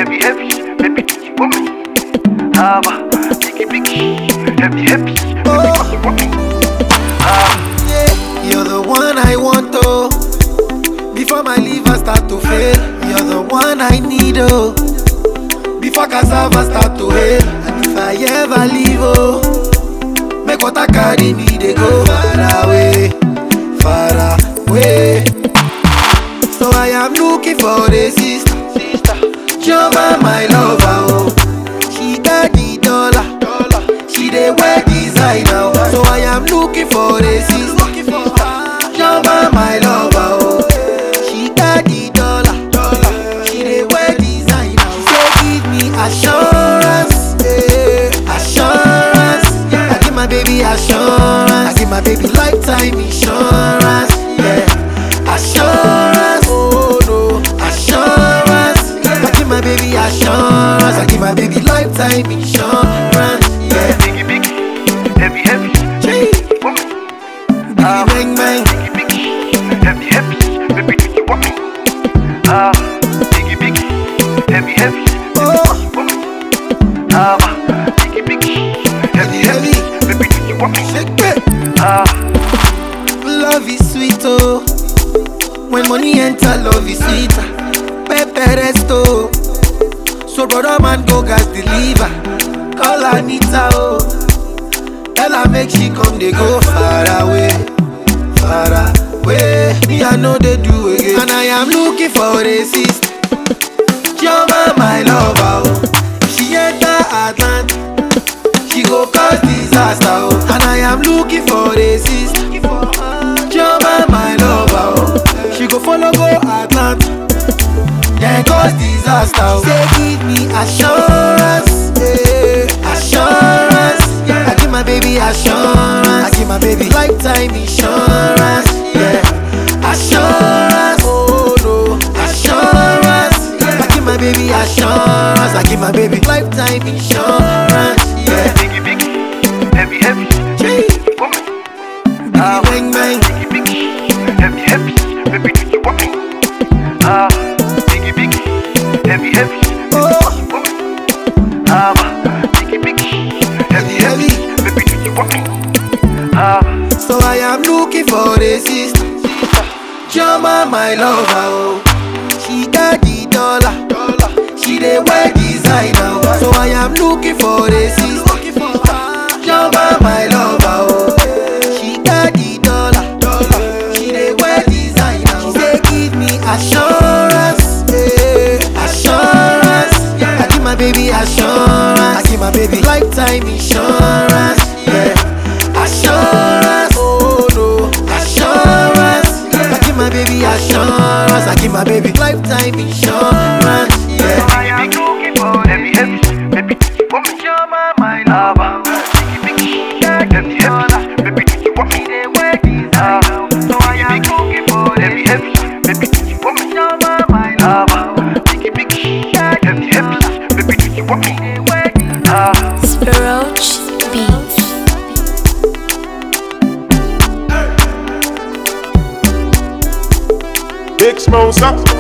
heavy, heavy, baby, do you want me? Biggie, biggie, heavy, heavy, baby, do you want me? Yeah, you're the one I want, oh. Before my liver start to fail, you're the one I need, oh. Before cassava start to hail, and if I ever leave, oh, make water carry me, they go far away, far away. So I am looking for a sister, Joma, my lover, oh. She got the dollar, she dey wear designer, oh. So I am looking for a sister, Joma, my lover, oh. She got the dollar, she dey wear designer, oh. Say give me assurance, yeah, assurance, yeah. I give my baby assurance, I give my baby lifetime insurance, yeah. Assurance, oh no, assurance, yeah. I give my baby assurance, I give my baby lifetime insurance, yeah. Biggie, biggie, heavy, heavy, Gee. want me? Biggie bang bang, Biggie, biggie, heavy, heavy, baby, do you want me? Biggie, biggie, heavy, heavy, oh, want me? Biggie, biggie, heavy, heavy, baby, do you want me? shake it. Love is sweet, oh. When money enter, love is sweeter. Pepe resto, so brother man go gas deliver. Call Anita, oh. Tell her make she come, they go far away, far away. Me I know they do again, and I am looking for a sister. Joma, my lover, oh. If she enter Atlanta, she go cause disaster, oh. And I am looking for a sister, Joma, my lover, oh. She go follow go Atlanta, then cause disaster, oh. Say give me assurance, yeah, assurance, yeah. I give my baby assurance, I give my baby lifetime insurance, yeah. Assurance, oh no, assurance, yeah. I give my baby assurance, I give my baby lifetime insurance, yeah. Biggie, biggie, heavy, heavy, Gee. want me? Biggie bang bang, Biggie, biggie, heavy, heavy, baby, do you want me? Biggie, biggie, heavy, heavy, oh, want me? Biggie, biggie, heavy, heavy, baby, do you want me? so I am looking for a sister, Joma, my lover, oh. She got the dollar, she dey wear designer, oh. So I am looking for a sister, Joma, my lover, oh. She got the dollar, she dey wear designer, oh. She say give me assurance, yeah, assurance, yeah. I give my baby assurance, I give my baby lifetime insurance, yeah. Assurance, oh no, assurance, yeah. I give my baby assurance, I give my baby lifetime insurance, yeah. I am looking for heavy, heavy, baby, do you want me? Joma, my lover. Biggie, biggie, heavy, heavy, baby, do you want me? So I am looking for heavy, heavy, baby, do you want me? Joma, my lover. Biggie, biggie, heavy, heavy, baby, do you want me? Roach Beats. Big Smosa.